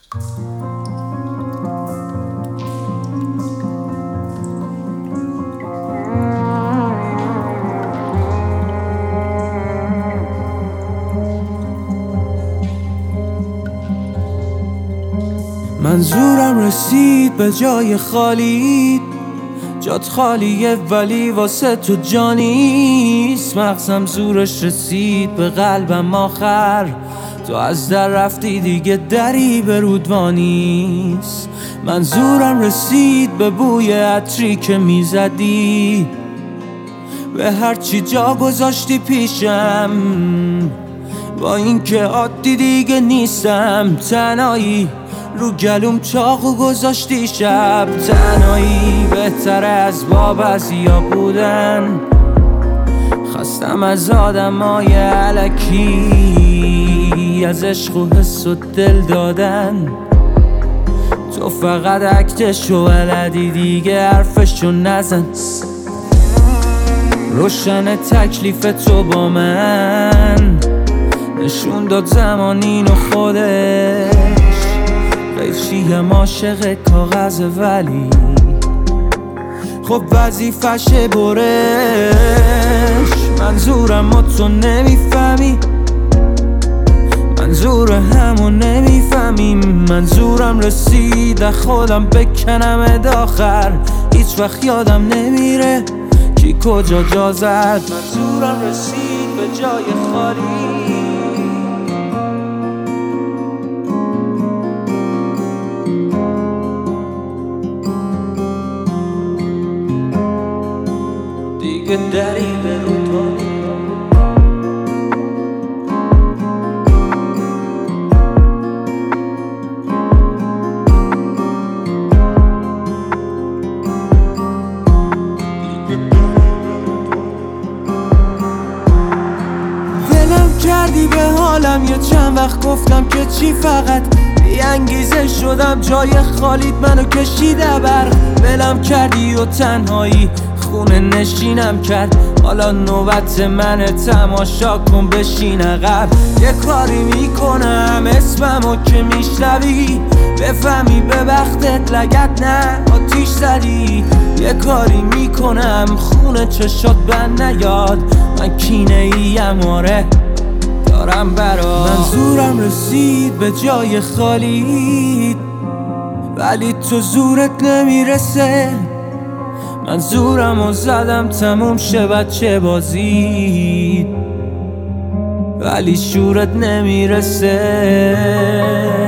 منظورم رسید به جای خالی، جات خالیه ولی واسه تو جا نیست. مغزم زورش رسید به قلبم آخر، تو از در رفتی دیگه دری به رودوا نیست. منظورم رسید به بوی عطری که میزدی، به هرچی جا گذاشتی پیشم، با این که عادی دیگه نیستم. تنهایی رو گلوم چاقو گذاشتی شب، تنهایی بهتره از بعضیا بودن. خستم از آدمای الکی، از عشق و حس و دل دادن. تو فقط اکتشو بلدی دیگه حرفشو نزن. روشن تکلیف تو با من، نشون داد زمان اینو خودش. قیچیم عاشق کاغذ ولی خب وظیفشه برش. منظورم و تو نمیفهمی، منظور همو نمیفهمیم. منظورم رسید خودم بکنم داخر، هیچ وقت یادم نمیره کی کجا جا زد. منظورم رسید به جای خالی، دیگه دری به رودوا. ولم کردی به حالم، یه چند وقت گفتم که چی، فقط بی انگیزه شدم جای خالیت منو کشیده بر. ولم کردی و تنهایی خونه نشینم کرد، حالا نوبت منه تماشا کن بشین عقب. یه کاری میکنم اسممو که میشنوی، بفهمی به وقتت لگت نه آتیش زدی. یه کاری میکنم خونه چشات بند نیاد، من کینه ایم آره دارم برات. منظورم رسید به جای خالی ولی تو زورت نمیرسه. منظورمو زدم تموم شه بچه بازی، ولی شورت نمیرسه.